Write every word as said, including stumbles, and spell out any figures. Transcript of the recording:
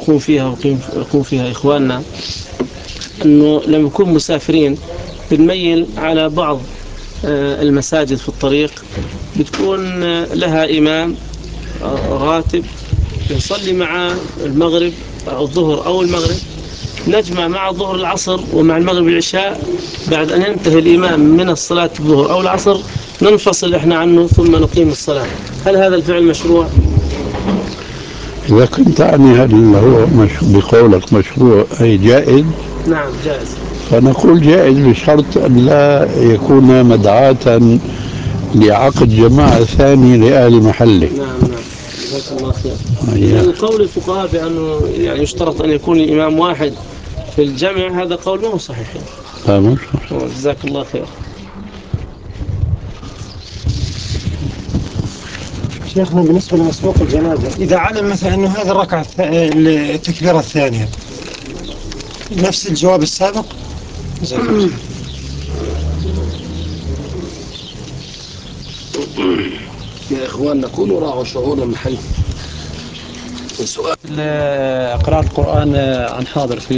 يقوم فيها ويقوم فيها إخواننا، أنه لما يكون مسافرين بنميل على بعض المساجد في الطريق بتكون لها إمام راتب يصلي مع المغرب أو الظهر أو المغرب، نجمع مع الظهر العصر ومع المغرب العشاء، بعد أن ينتهي الإمام من الصلاة الظهر أو العصر ننفصل إحنا عنه ثم نقيم الصلاة. هل هذا الفعل مشروع؟ إذا كنت تعني هل هو مش بقولك مشروع أي جائز؟ نعم جائز. فنقول جائز بشرط أن لا يكون مدعاة لعقد جماعة ثانية لأهل محله. نعم نعم جزاك الله خير. إذن قول الفقهاء بأنه يعني يشترط أن يكون الإمام واحد في الجمع هذا قول ما هو صحيح. لا مش جزاك الله خير. شيخنا بالنسبة لمسبوق الجنازة، إذا علم مثلا أنه هذه الركعة التكبيرة الثانية نفس الجواب السابق؟ يا إخواننا كونوا راعوا شعور المحل. قراءة القرآن عن حاضر في